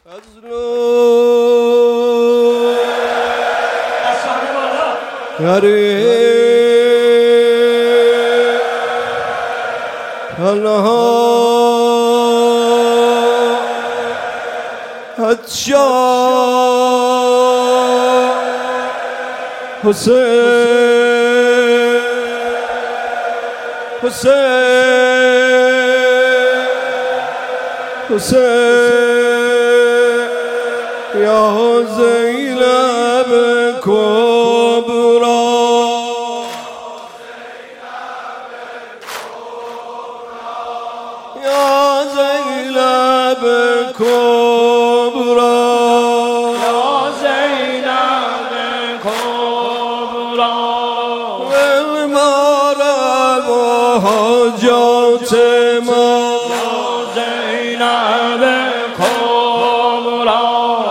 یا زینب کبرا یا زینب کبرا یا زینب کبرا المارا و حاجات ما زینب کبرا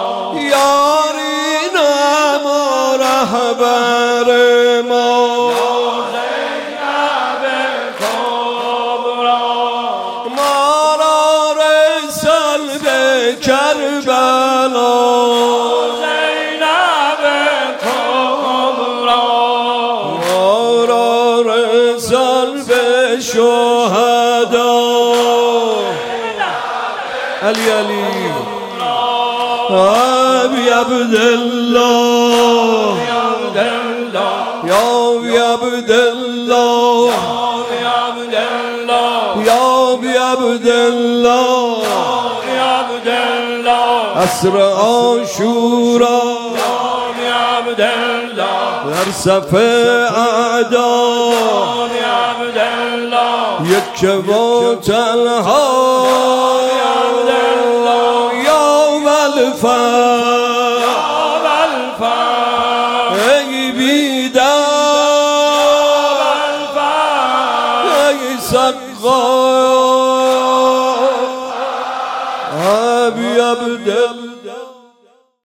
یارین ما رهبر ما زینب کبرا ما را رسال به کربلا زینب کبرا ما را رسال به شهدا علی علی ابی عبدالله یا ابی عبدالله یا ابی عبدالله عصر عاشورا در صف اعدا یک و تنها یا والفا ای بیدار ای سقا ابی عبدالله